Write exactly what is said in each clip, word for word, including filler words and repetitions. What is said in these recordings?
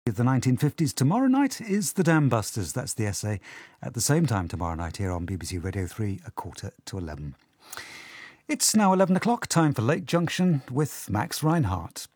The nineteen fifties. Tomorrow night is the Dam Busters. That's the essay at the same time tomorrow night here on B B C Radio three, a quarter to eleven. It's now eleven o'clock, time for Late Junction with Max Reinhardt.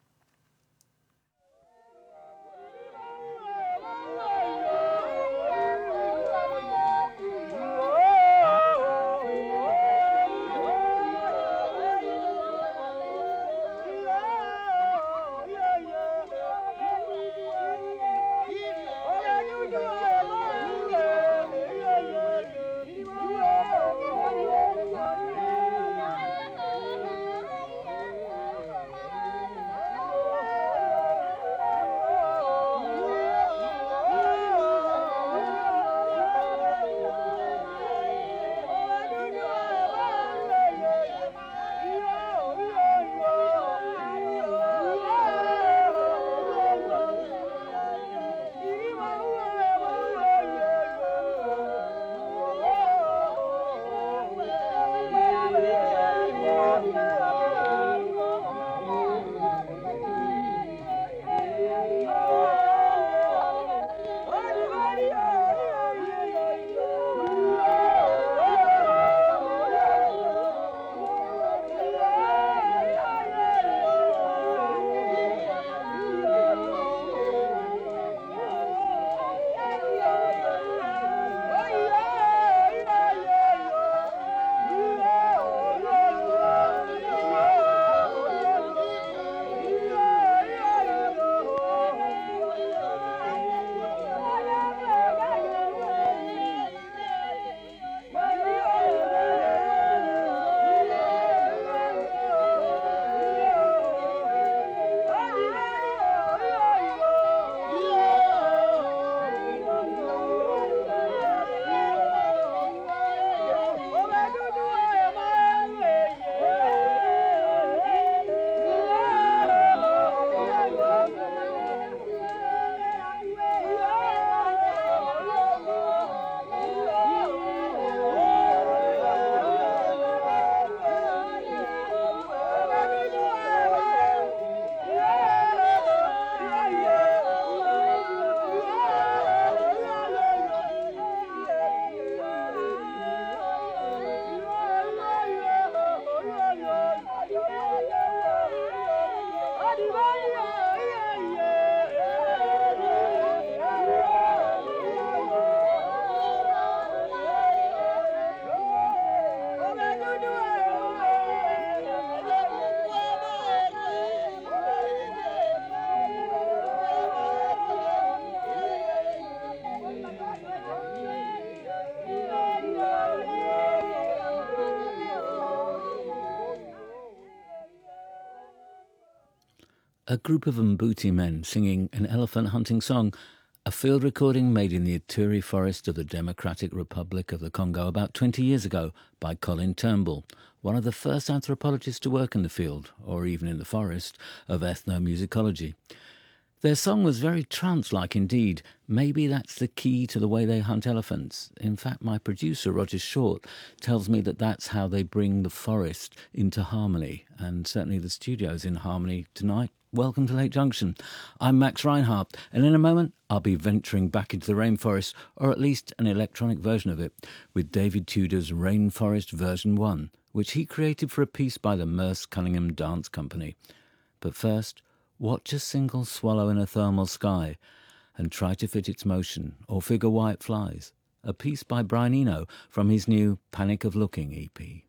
A group of Mbuti men singing an elephant hunting song, a field recording made in the Ituri forest of the Democratic Republic of the Congo about twenty years ago by Colin Turnbull, one of the first anthropologists to work in the field, or even in the forest, of ethnomusicology. Their song was very trance-like indeed. Maybe that's the key to the way they hunt elephants. In fact, my producer, Roger Short, tells me that that's how they bring the forest into harmony, and certainly the studio's in harmony tonight. Welcome to Lake Junction. I'm Max Reinhardt, and in a moment I'll be venturing back into the rainforest, or at least an electronic version of it, with David Tudor's Rainforest Version one, which he created for a piece by the Merce Cunningham Dance Company. But first, watch a single swallow in a thermal sky and try to fit its motion or figure why it flies. A piece by Brian Eno from his new Panic of Looking E P.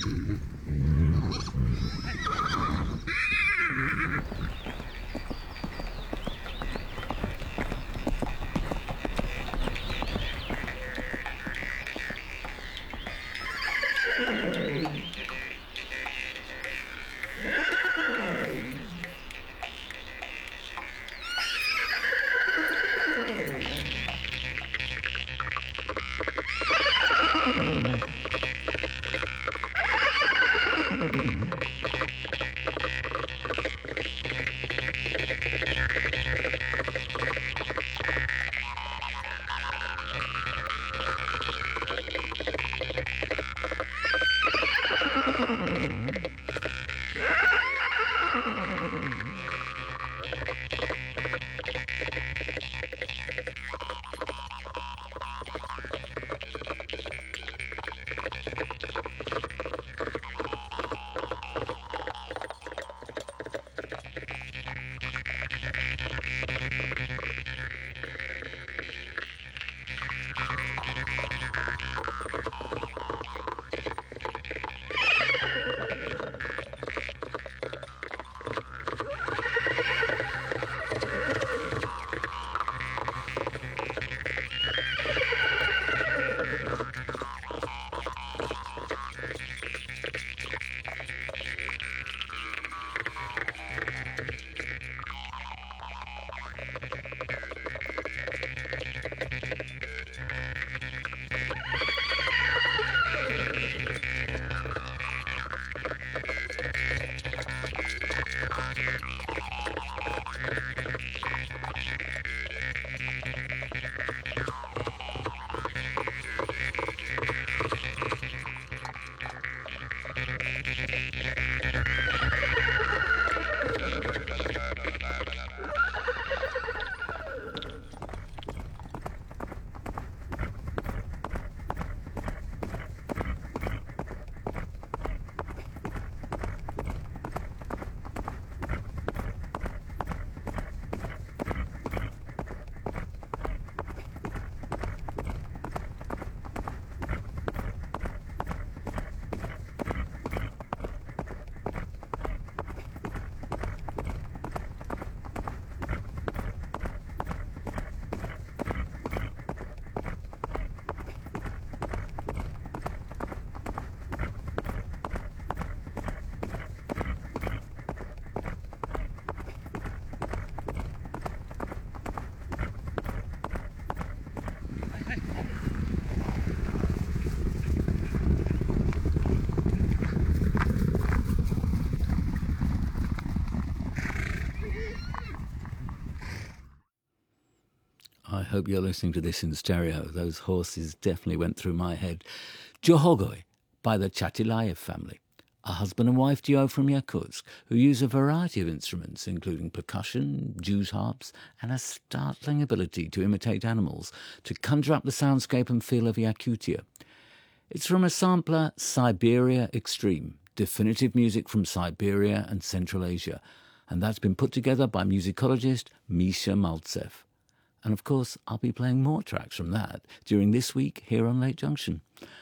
I hope you're listening to this in stereo. Those horses definitely went through my head. Johogoi by the Chatilayev family, a husband and wife duo from Yakutsk who use a variety of instruments, including percussion, Jews harps, and a startling ability to imitate animals to conjure up the soundscape and feel of Yakutia. It's from a sampler, Siberia Extreme, definitive music from Siberia and Central Asia, and that's been put together by musicologist Misha Maltsev. And of course, I'll be playing more tracks from that during this week here on Lake Junction.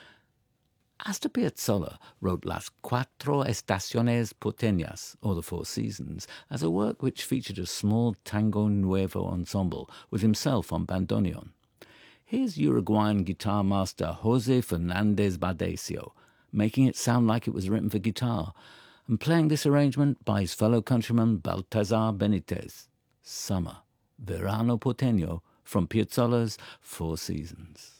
Astor Piazzolla wrote Las Cuatro Estaciones Porteñas, or the Four Seasons, as a work which featured a small tango nuevo ensemble with himself on bandoneon. Here's Uruguayan guitar master Jose Fernandez Badesio, making it sound like it was written for guitar, and playing this arrangement by his fellow countryman Baltazar Benitez. Summer, Verano Porteño, from Piazzolla's Four Seasons.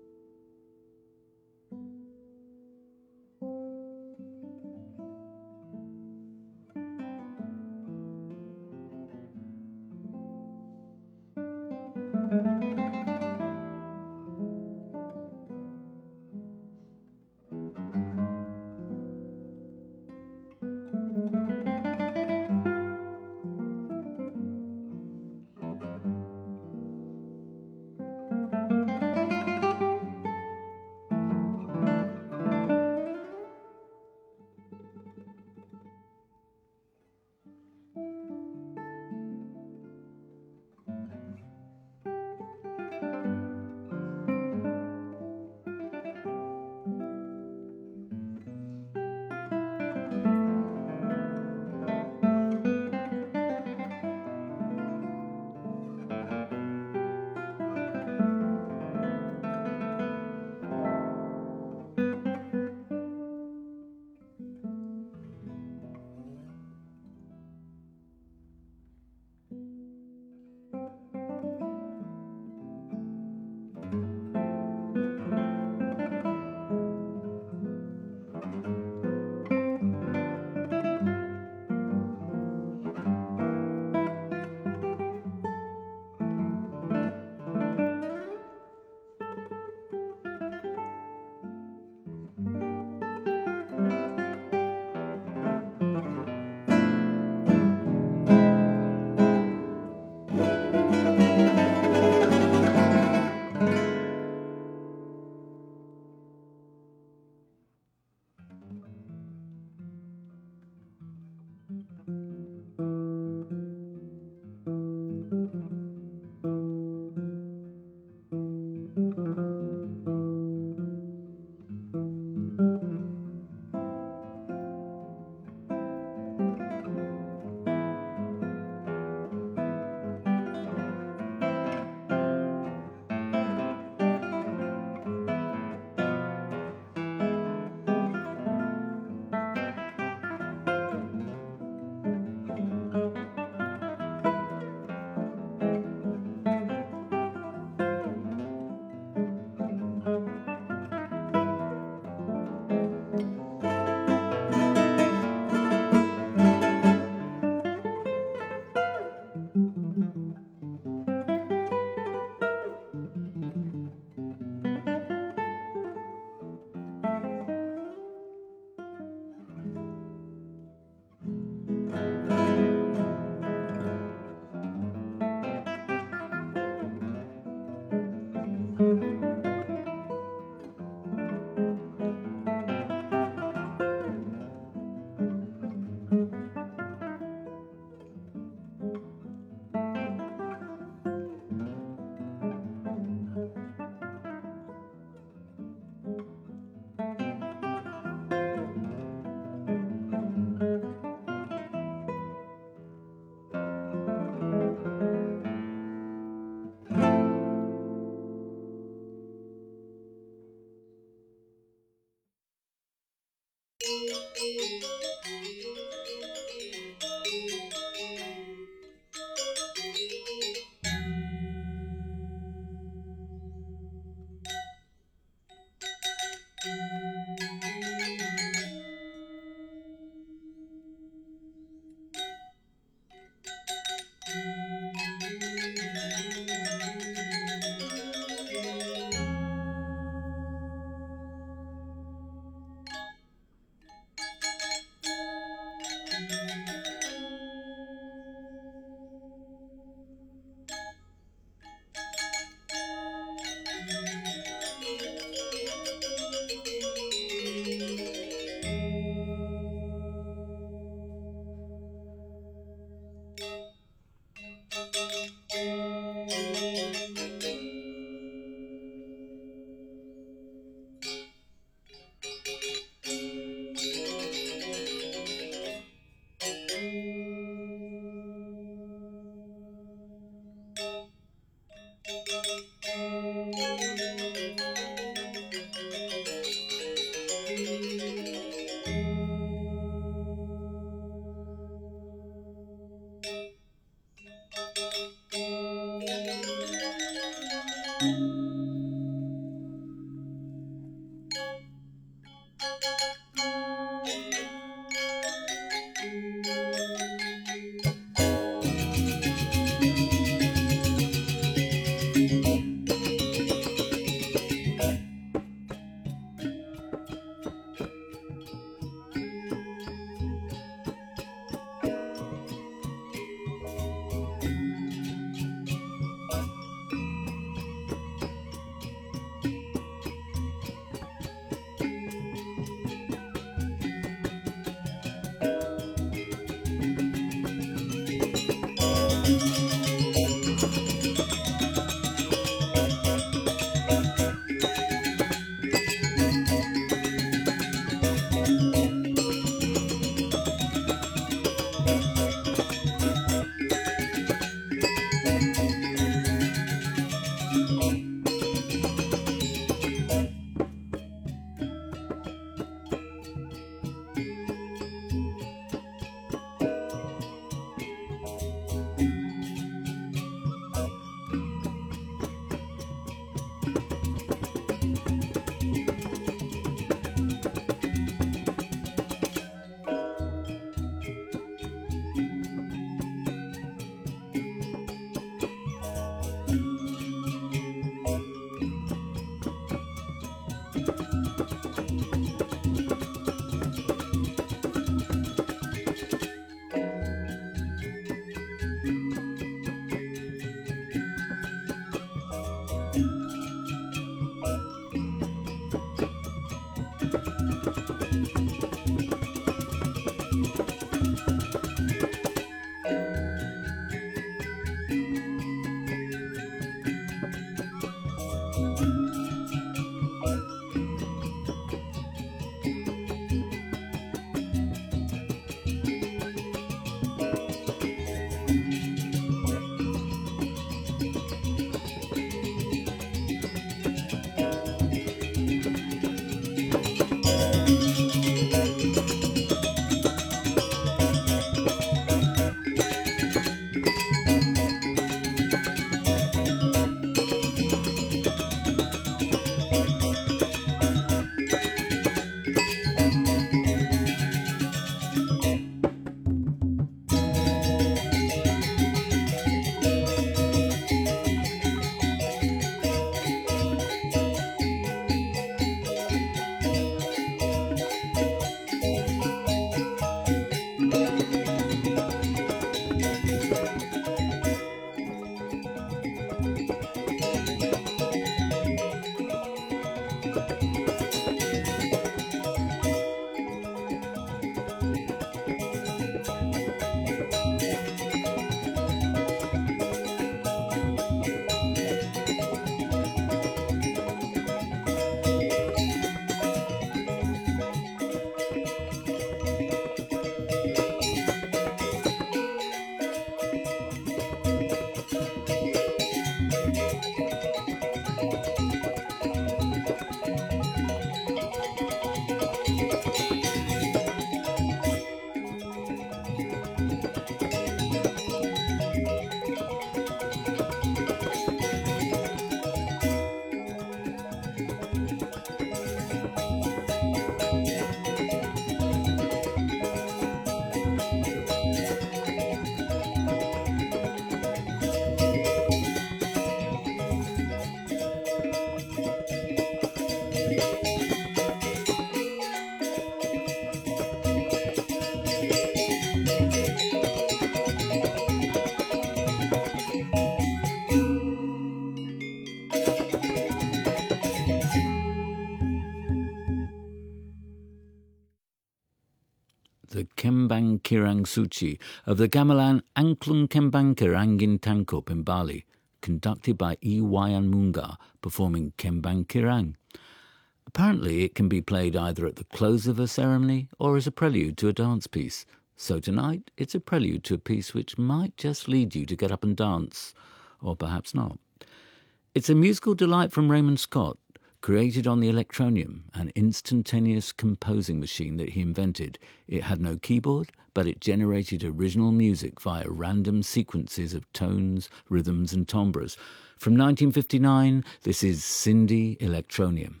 the Kembang Kirang Suci of the gamelan Angklung Kembang Kirangin Tangkup in Bali, conducted by E. Wayan Munga, performing Kembang Kirang. Apparently it can be played either at the close of a ceremony or as a prelude to a dance piece. So tonight it's a prelude to a piece which might just lead you to get up and dance, or perhaps not. It's a musical delight from Raymond Scott, created on the Electronium, an instantaneous composing machine that he invented. It had no keyboard, but it generated original music via random sequences of tones, rhythms and timbres. From nineteen fifty-nine, this is Sindhi Electronium.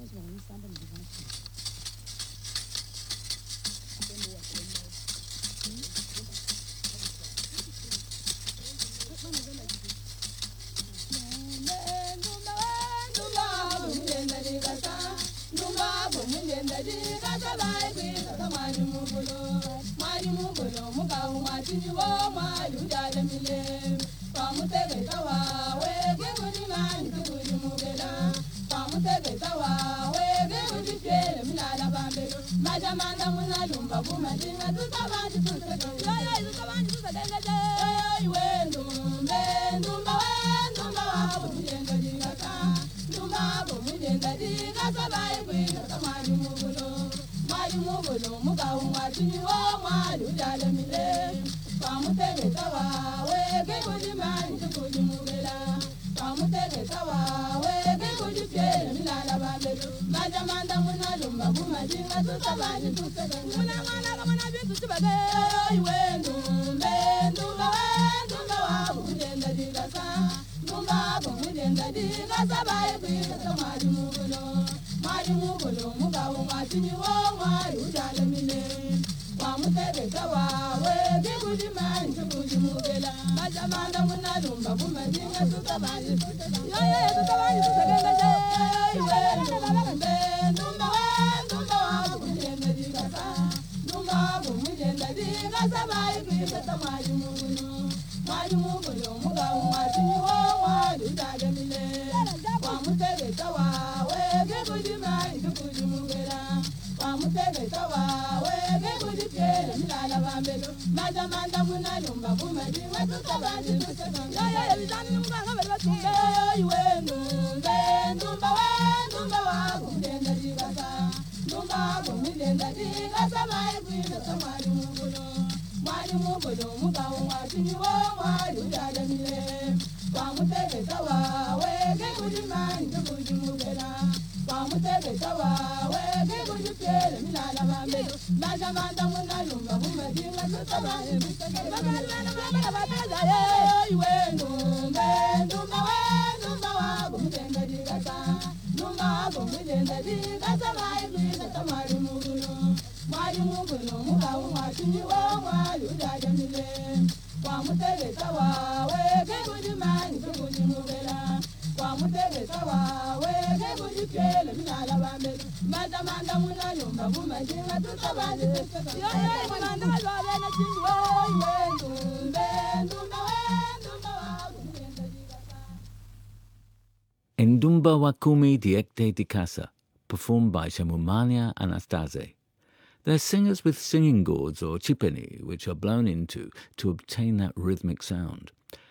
Ndumba Wakumi Diekte di Casa, performed by Shamumania Anastase. They're singers with singing gourds or chipeni, which are blown into to obtain that rhythmic sound.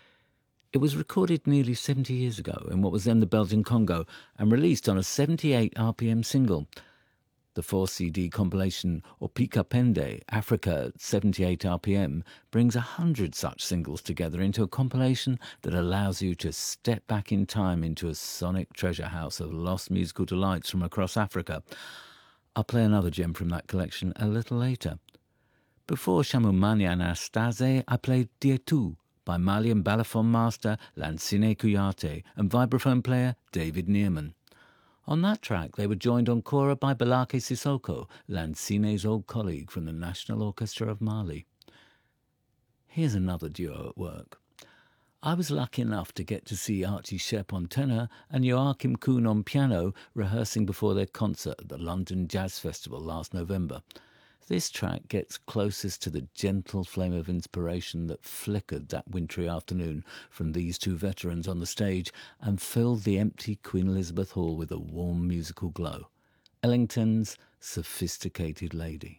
It was recorded nearly seventy years ago in what was then the Belgian Congo and released on a seventy-eight R P M single. The four C D compilation Opika Pende, Africa at seventy-eight R P M, brings a hundred such singles together into a compilation that allows you to step back in time into a sonic treasure house of lost musical delights from across Africa. I'll play another gem from that collection a little later. Before Shamumani Anastase, I played Dietu by Malian balafon master Lansine Kuyate and vibraphone player David Neerman. On that track, they were joined on kora by Balake Sissoko, Lansine's old colleague from the National Orchestra of Mali. Here's another duo at work. I was lucky enough to get to see Archie Shepp on tenor and Joachim Kuhn on piano rehearsing before their concert at the London Jazz Festival last November. This track gets closest to the gentle flame of inspiration that flickered that wintry afternoon from these two veterans on the stage and filled the empty Queen Elizabeth Hall with a warm musical glow. Ellington's Sophisticated Lady.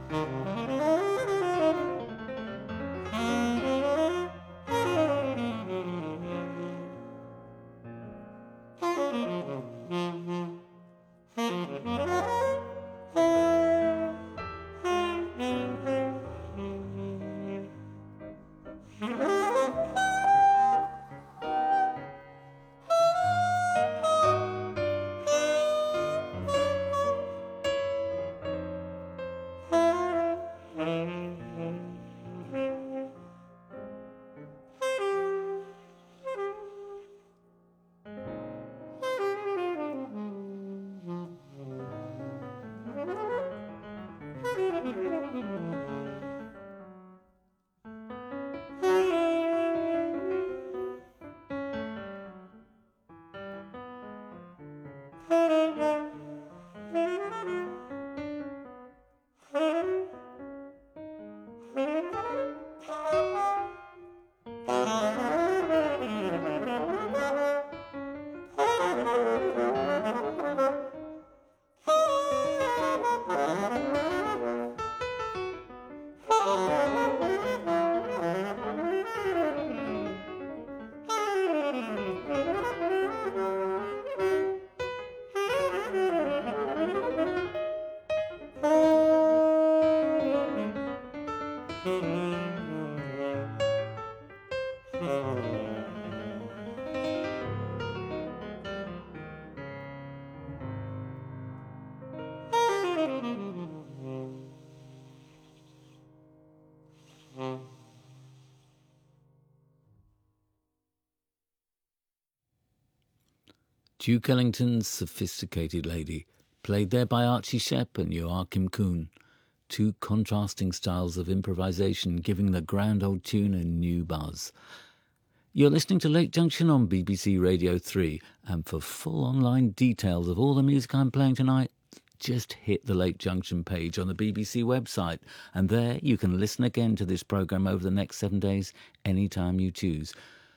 Duke Ellington's Sophisticated Lady, played there by Archie Shepp and Joachim Kuhn. Two contrasting styles of improvisation giving the grand old tune a new buzz. You're listening to Lake Junction on B B C Radio three, and for full online details of all the music I'm playing tonight, just hit the Lake Junction page on the B B C website, and there you can listen again to this programme over the next seven days, anytime you choose.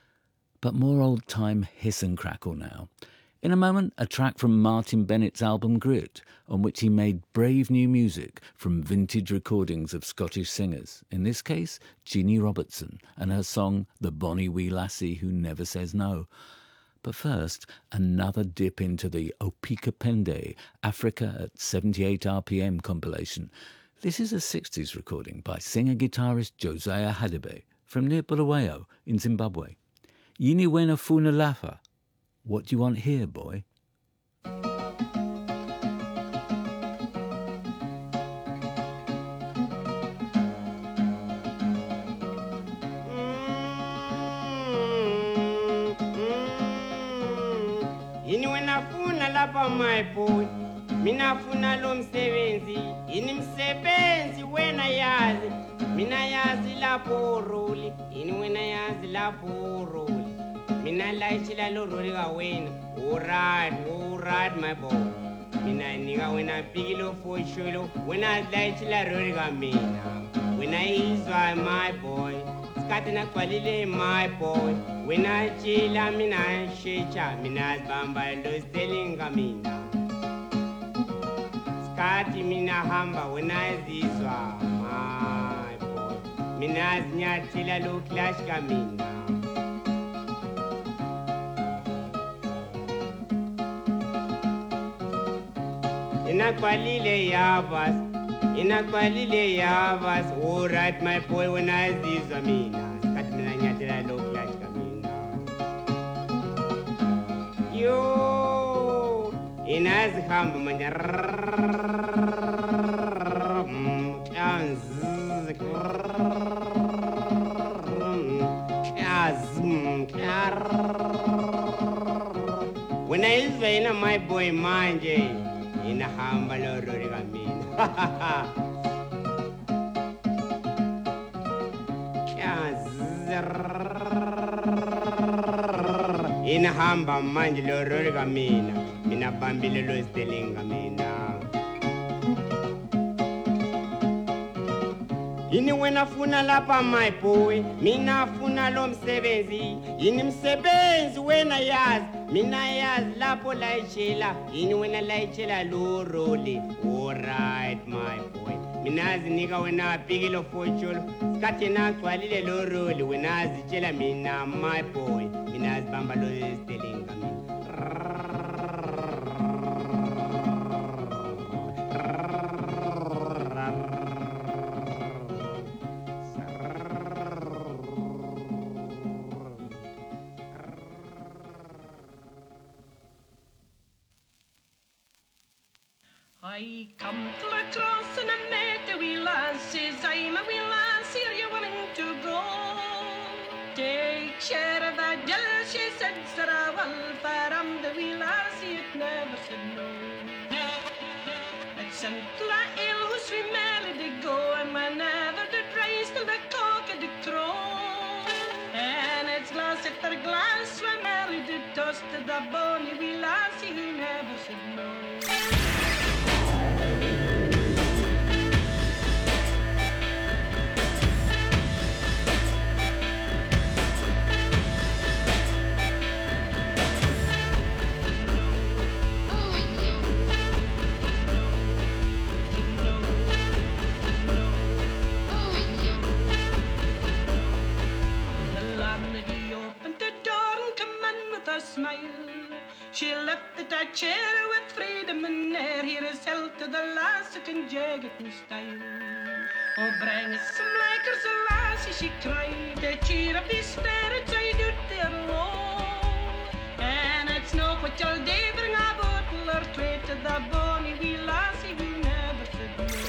But more old-time hiss and crackle now. In a moment, a track from Martin Bennett's album Grit, on which he made brave new music from vintage recordings of Scottish singers, in this case, Jeannie Robertson, and her song The Bonnie Wee Lassie Who Never Says No. But first, another dip into the Opika Pende, Africa at seventy-eight R P M compilation. This is a sixties recording by singer-guitarist Josiah Hadebe from near Bulawayo in Zimbabwe. Yini wena funa lafa. What do you want here, boy? Yini wena funa lapha my boy. Mina funa lo msebenzi. Yini msebenzi wena yazi. Mina yazi lapho roli. Yini wena yazi lapho roli. Mina laichila lo roli ga wena. Alright, alright my boy. Mina niga wena pigilo for sholo. Wena laichila roli ga mina. Wena izwa my boy. Skati na kwalile my boy. Wena chila mina shecha. Mina bamba lo stelinga mina. Skati mina hamba wena zizwa my boy. Mina zinyatila lo clash ga mina. Inakwalile yavas, inakwalile yavas. Alright my boy, when I zizwa mina. Skati mina nyatila lo clash ga mina. Yo, inazihamba manja. When I is in my boy manje, in a humble rogamin. In a hamba manjilo rogamina, in a bambilo stelingamina. Yini wena funa lapha my boy. Mina funa lo msebenzi. Yini msebenzi wena yazi. Mina yazi lapho laichela. Yini wena laichela lo roli. Alright my boy. minazinika wena pikilo focholo sikhathi nagcwalile lo roli wena azitshela mina my boy mina azibamba lo stelinga mina I come to a cross and I met a wee lass, says I'm a wee lass, are you willing to go? Take share of that jill, she said, Sarah, well, for I'm the wee lass, it never said no. It's Saint-La ill whose sweet melody go, and whenever the rise till the cock of the crow. And it's glass after glass, when melody toasted the bonny wee lassie who never said no. She left the that chair with freedom and air. Here is held to the last who can jag it in style. Oh, bring us some likers, a lassie, she cried. To cheer up these spirits, I do their low. And it's no what you'll do, bring a bottle or two to the bonny wee lassie who never said no.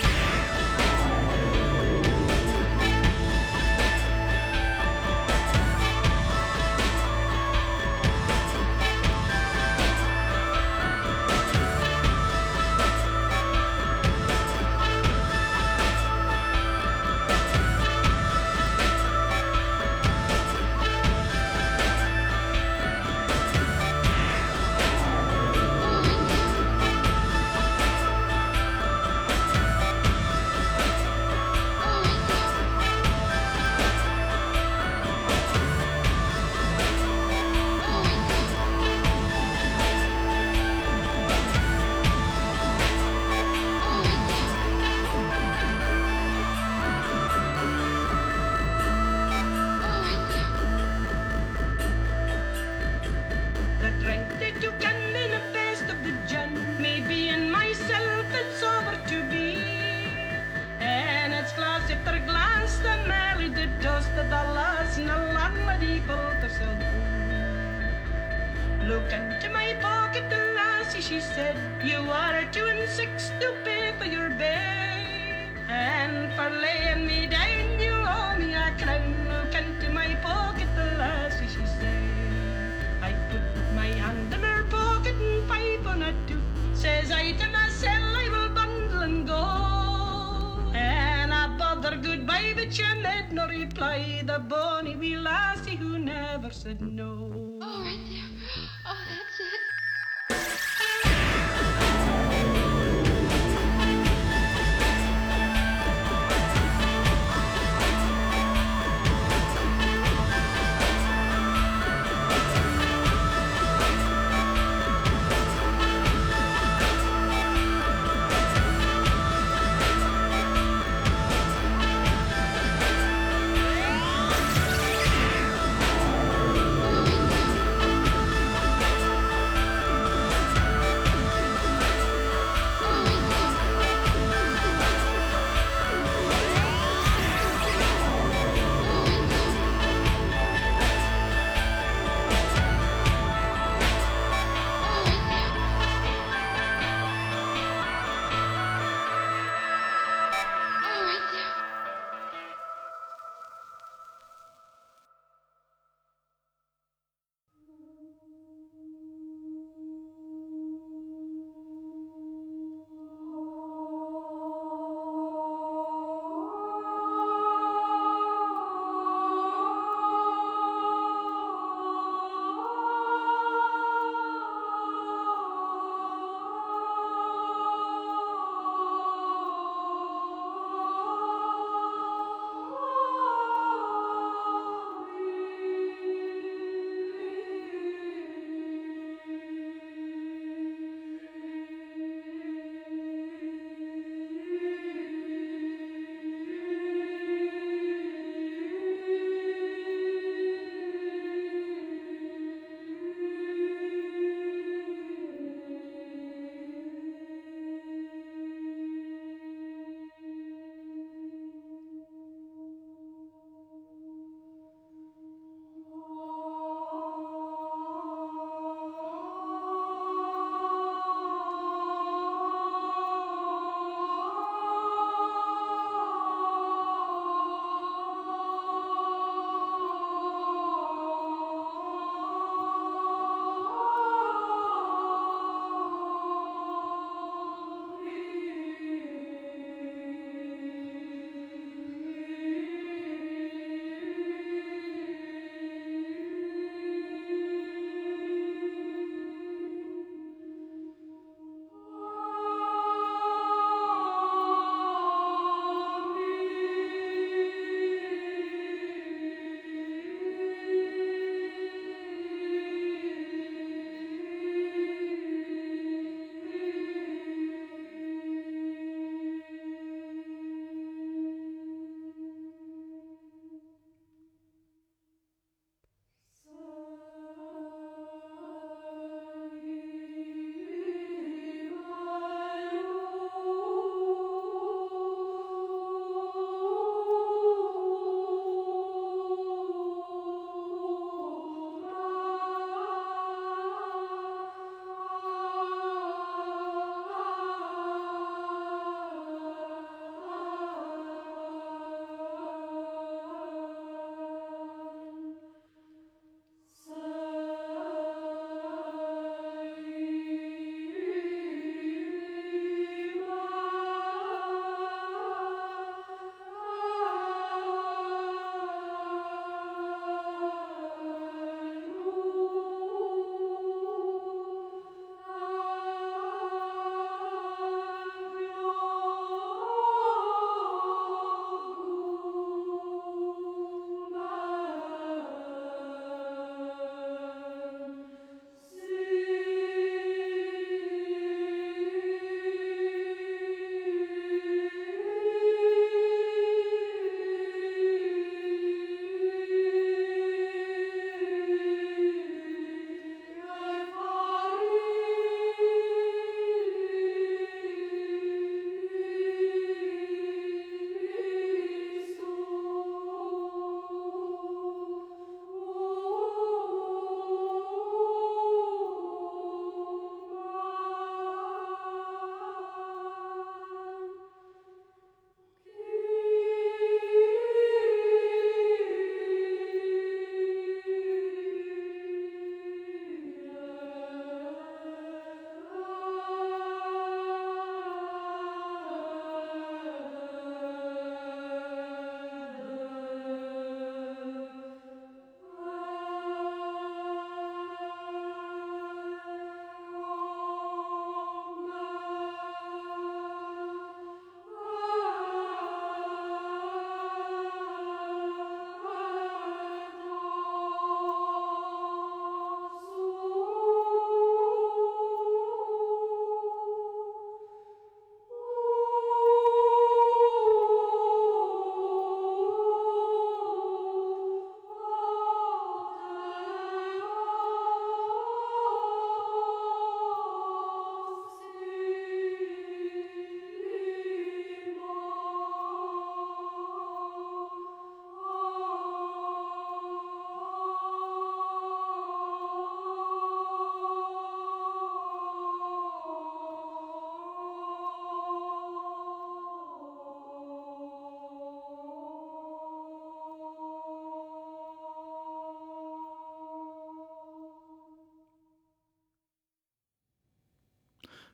Look into my pocket, the lassie, she said, you are a two and six to pay for your bed. And for laying me down, you owe me a crown. Look into my pocket, the lassie, she said. I put my hand in her pocket and pipe on a tooth. Says I to myself, I will bundle and go. And I bother goodbye, but she made no reply. The bonny wee lassie who never said no. Oh, right there. Oh, that's it.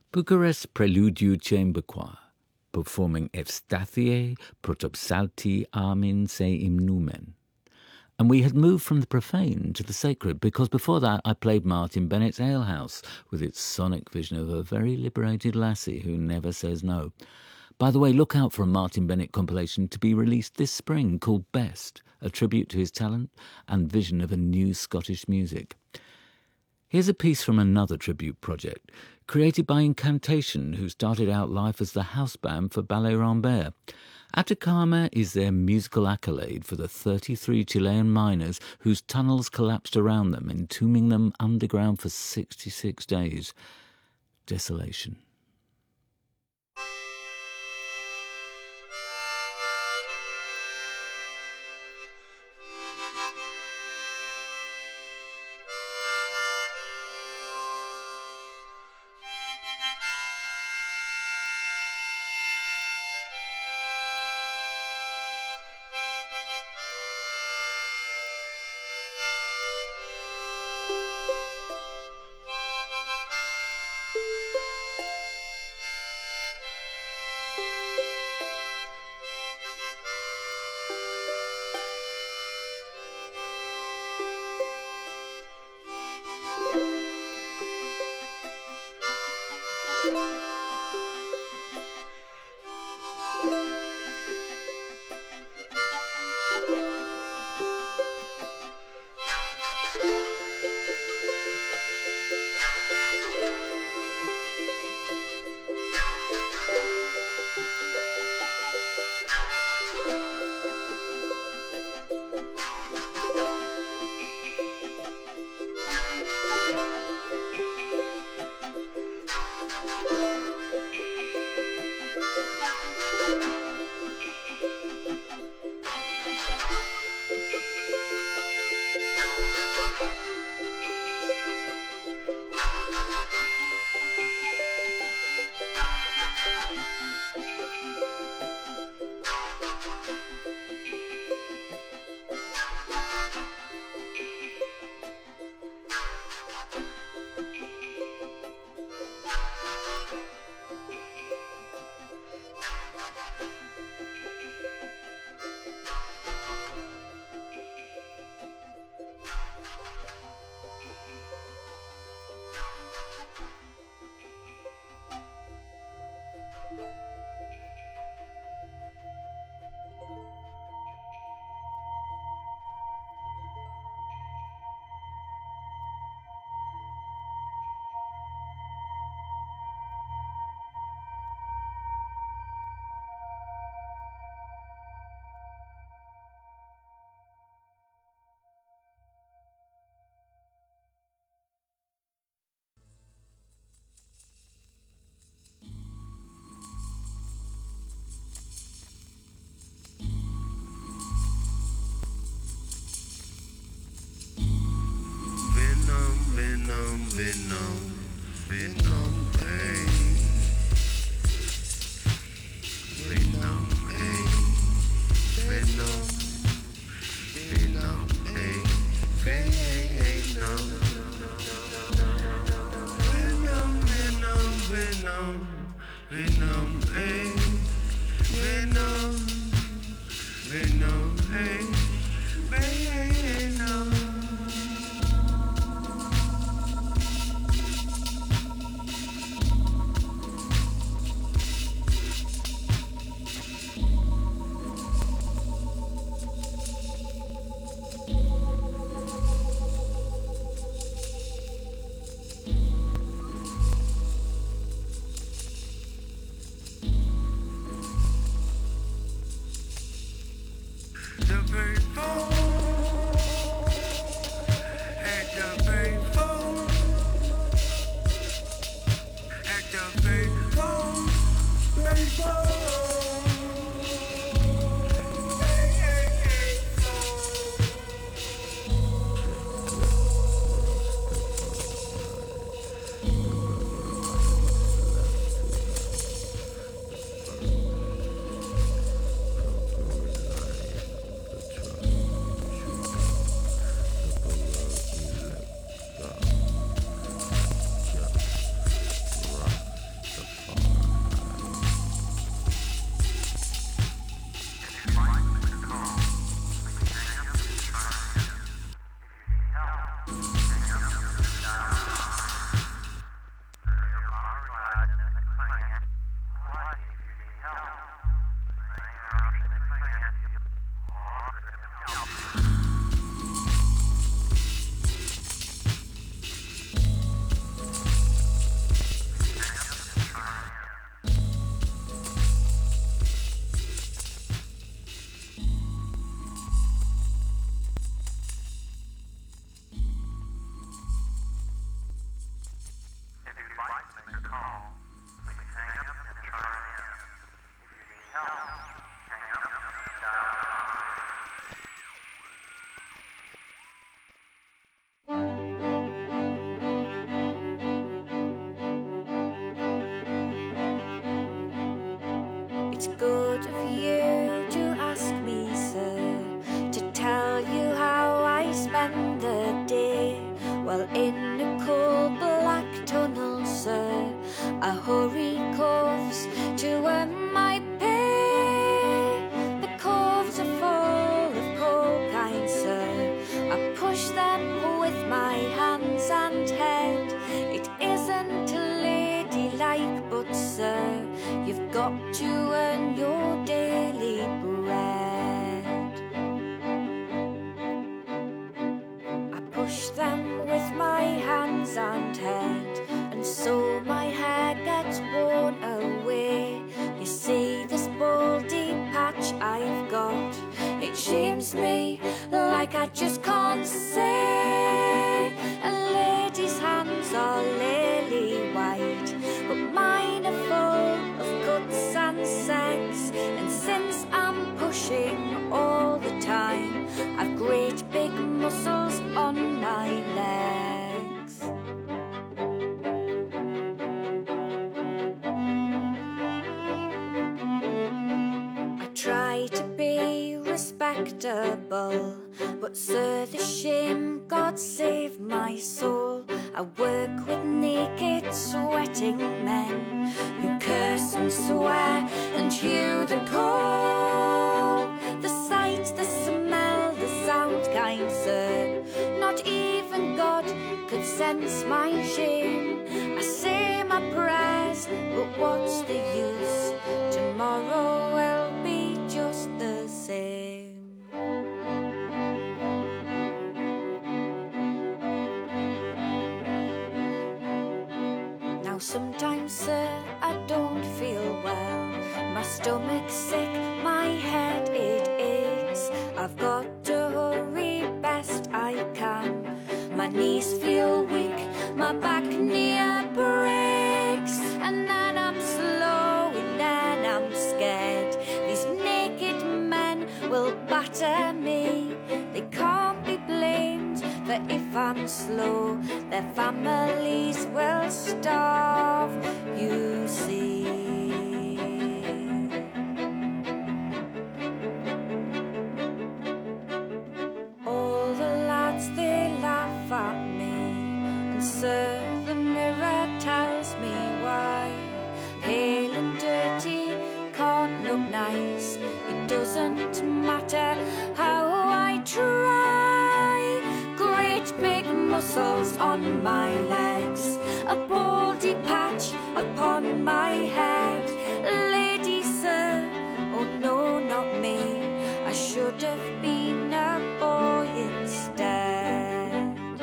Bucharest Preludiu Chamber Choir, performing Evstathie Protopsalti Armin se Imnumen. And we had moved from the profane to the sacred, because before that I played Martin Bennett's Alehouse, with its sonic vision of a very liberated lassie who never says no. By the way, look out for a Martin Bennett compilation to be released this spring called Best, a tribute to his talent and vision of a new Scottish music. Here's a piece from another tribute project, created by Incantation, who started out life as the house band for Ballet Rambert. Atacama is their musical accolade for the thirty-three Chilean miners whose tunnels collapsed around them, entombing them underground for sixty-six days. Desolation. Venom, Venom, hey. Venom, hey. Venom, Venom, hey. Venom, Venom, Venom, Venom, Venom, hey. Venom, Venom, hey. Venom. The it's good of you to ask me, sir, to tell you how I spend the day. Well, in a cold black tunnel, sir, I hurry coves to earn my pay. The coves are full of coal, kind sir. I push them with my hands and head. It isn't ladylike, but sir, you've got to earn your daily bread. I push them with my hands and head, and so my hair gets worn away. You see this baldy patch I've got, it shames me like I just can't say. A lady's hands are lily white, but mine are full of cuts and sex. And since I'm pushing all the time, I've great big muscles on my legs. I try to be respectable, but sir, the shame, God save my soul. I work with naked, sweating men who curse and swear and hew the coal. The sight, the smell, the sound, kind sir, not even God could sense my shame. I say my prayers, but what's the use? Tomorrow will be just the same. Now sometimes, sir, I don't feel well. My stomach's sick, my head it aches. I've got to hurry best I can. My knees feel weak, my back near breaks. And then I'm slow and then I'm scared. These naked men will batter me. They can't be blamed, for if I'm slow, their families will starve, you see. All the lads, they laugh at me, and sir, the mirror tells me why. Pale and dirty, can't look nice. It doesn't matter how I try. Great big muscles on my legs, a baldy patch upon my head. Lady, sir, oh no, not me. I should have been a boy instead.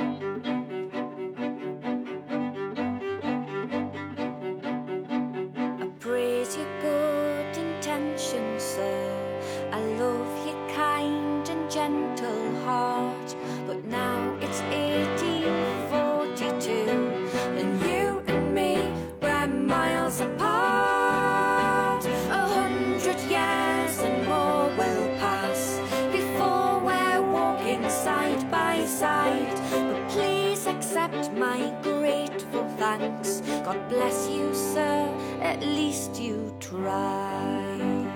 I praise your good intentions, sir. I love your kind and gentle heart. But now it's eighteen forty-two, and you and me, we're miles apart. A hundred years and more will pass before we're walking side by side. But please accept my grateful thanks. God bless you, sir, at least you tried.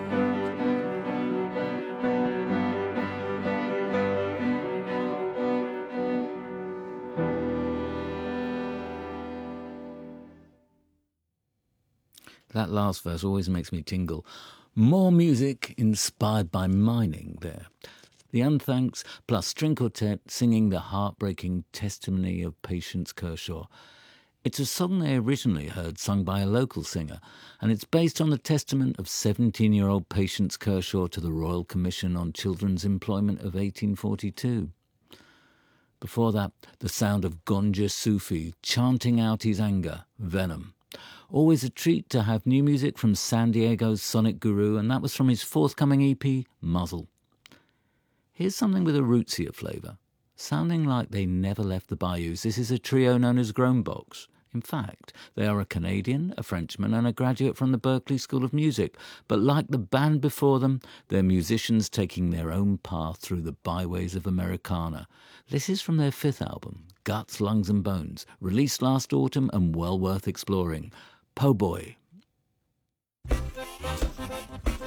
That last verse always makes me tingle. More music inspired by mining there. The Unthanks plus string quartet singing the heartbreaking testimony of Patience Kershaw. It's a song they originally heard sung by a local singer, and it's based on the testament of seventeen-year-old Patience Kershaw to the Royal Commission on Children's Employment of eighteen forty-two. Before that, the sound of Gonja Sufi chanting out his anger, Venom. Always a treat to have new music from San Diego's Sonic Guru, and that was from his forthcoming E P, Muzzle. Here's something with a rootsier flavour. Sounding like they never left the bayous, this is a trio known as Groanbox. In fact, they are a Canadian, a Frenchman and a graduate from the Berklee School of Music, but like the band before them, they're musicians taking their own path through the byways of Americana. This is from their fifth album, Guts, Lungs and Bones, released last autumn and well worth exploring. Po' Boy.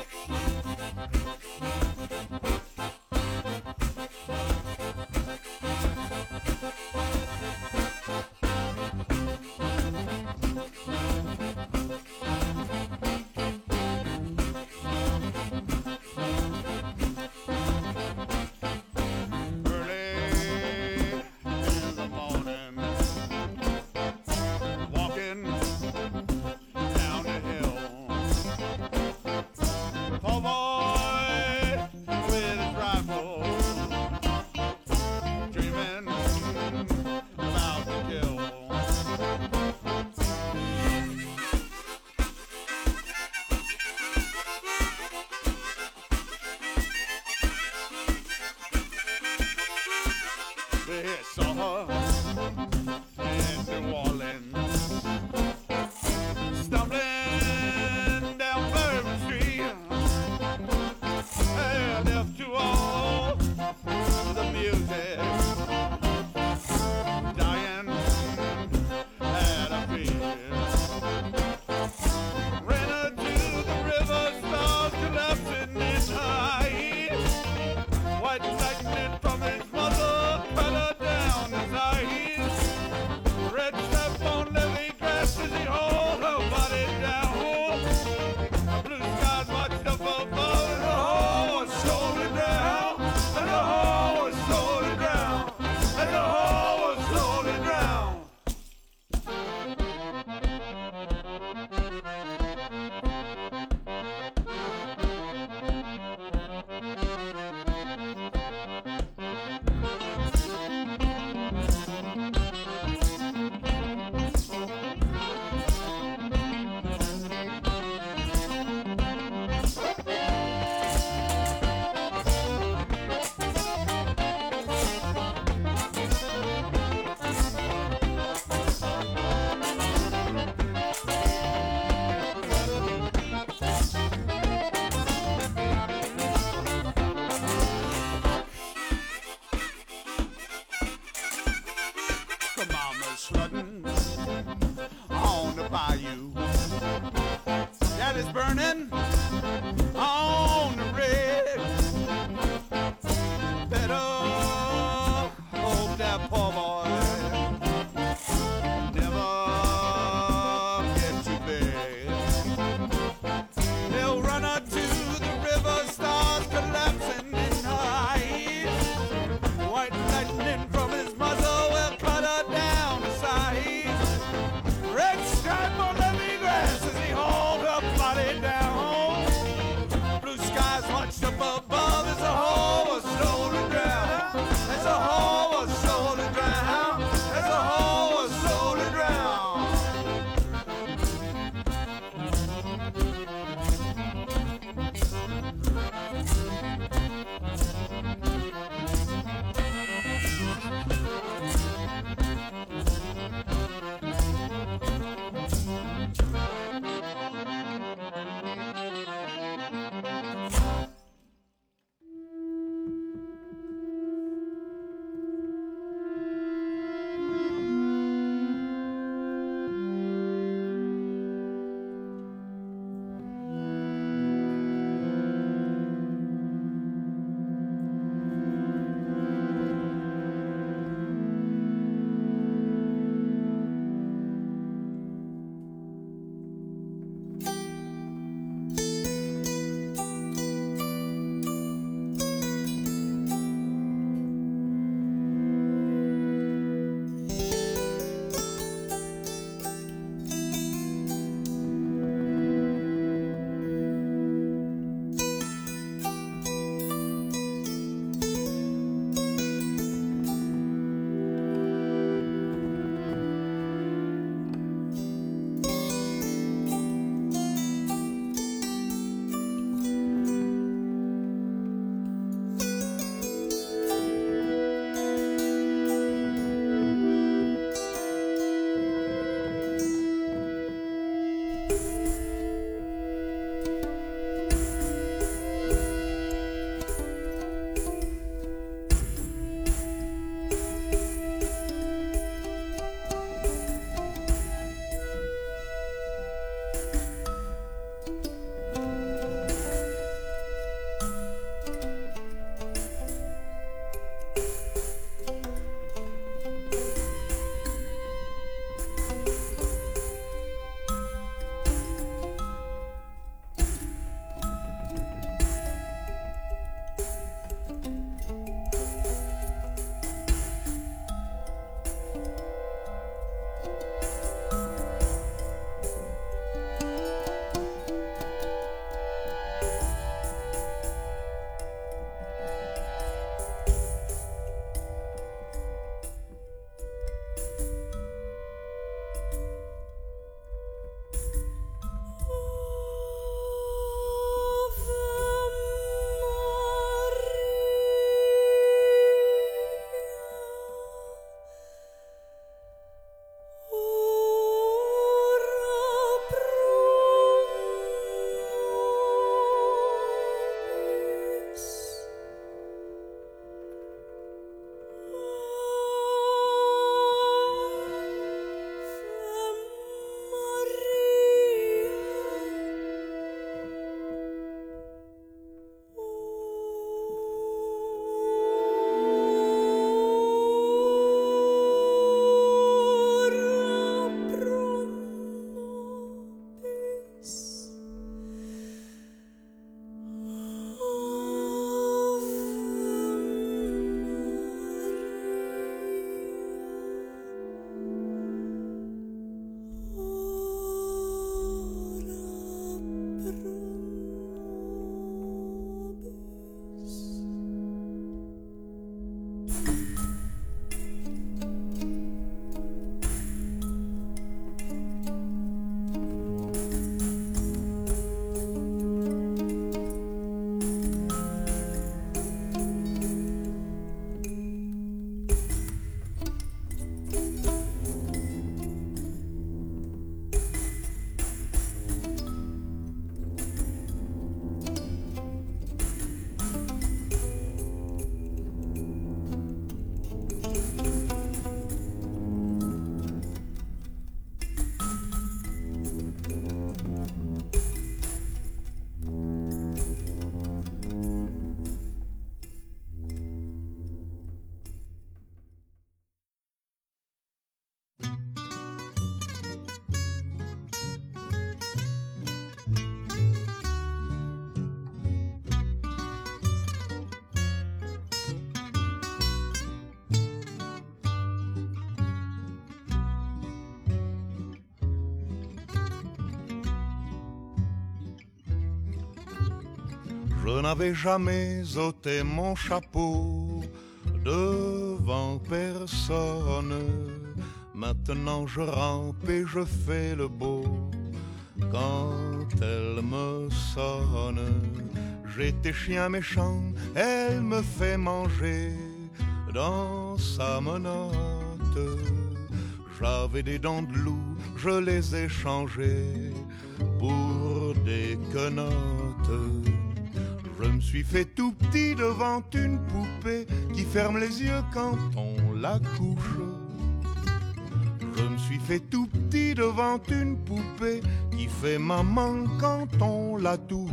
Je n'avais jamais ôté mon chapeau devant personne. Maintenant je rampe et je fais le beau. Quand elle me sonne, j'étais chien méchant, elle me fait manger dans sa menotte. J'avais des dents de loup, je les ai changées pour des quenottes. Je me suis fait tout petit devant une poupée qui ferme les yeux quand on la couche. Je me suis fait tout petit devant une poupée qui fait maman quand on la touche.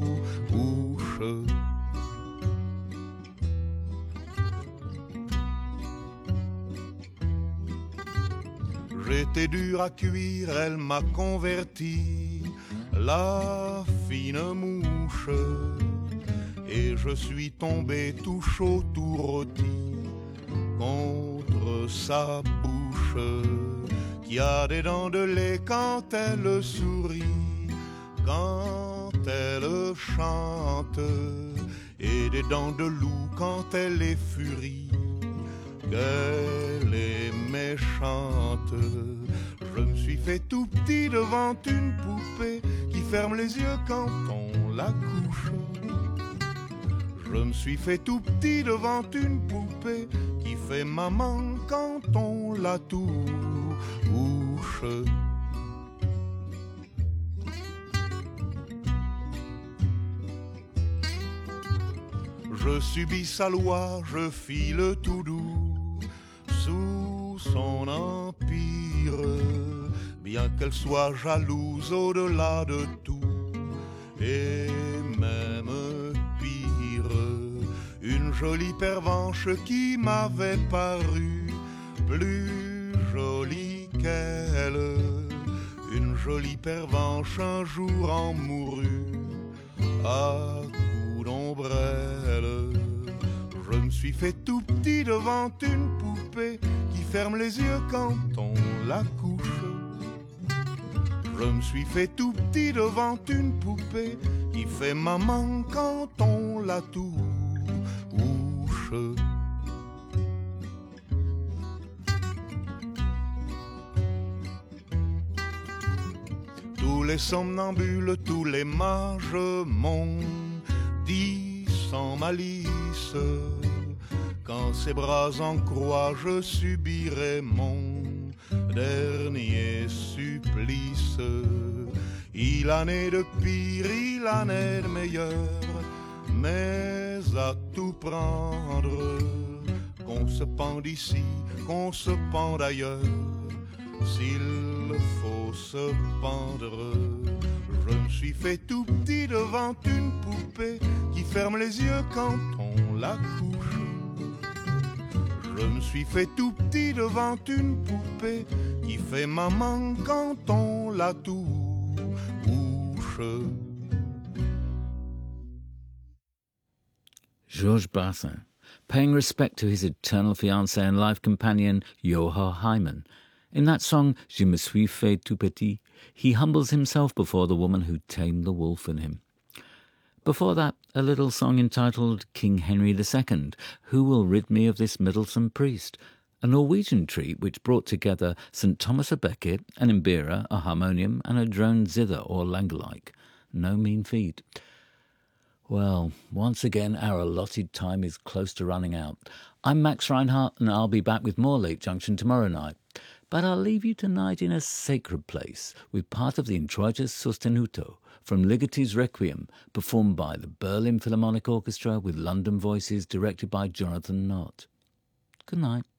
J'étais dur à cuire, elle m'a converti, la fine mouche. Et je suis tombé tout chaud, tout rôti contre sa bouche, qui a des dents de lait quand elle sourit, quand elle chante, et des dents de loup quand elle est furie, qu'elle est méchante. Je me suis fait tout petit devant une poupée qui ferme les yeux quand on la couche. Je me suis fait tout petit devant une poupée qui fait maman quand on la touche. Je subis sa loi, je file tout doux sous son empire, bien qu'elle soit jalouse au-delà de tout, et même pire, une jolie pervenche qui m'avait paru plus jolie qu'elle, une jolie pervenche un jour en mourut à coups d'ombrelle. Je me suis fait tout petit devant une poupée qui ferme les yeux quand on la couche. Je me suis fait tout petit devant une poupée qui fait maman quand on la touche. Tous les somnambules, tous les mages m'ont dit sans malice, quand ses bras en croix je subirai mon dernier supplice. Il en est de pire, il en est de meilleur, mais à tout prendre, qu'on se pende ici, qu'on se pende ailleurs, s'il faut se pendre. Je me suis fait tout petit devant une poupée qui ferme les yeux quand on la couche. Je me suis fait tout petit devant une poupée qui fait maman quand on la touche. Georges Brassens, paying respect to his eternal fiancée and life companion, Yoha Hyman. In that song, Je me suis fait tout petit, he humbles himself before the woman who tamed the wolf in him. Before that, a little song entitled King Henry the Second, Who Will Rid Me of This Meddlesome Priest? A Norwegian treat which brought together St Thomas a Becket, an mbira, a harmonium, and a drone zither or langalike. No mean feat. Well, once again, our allotted time is close to running out. I'm Max Reinhardt, and I'll be back with more Late Junction tomorrow night. But I'll leave you tonight in a sacred place with part of the Introitus Sostenuto from Ligeti's Requiem, performed by the Berlin Philharmonic Orchestra with London voices directed by Jonathan Knott. Good night.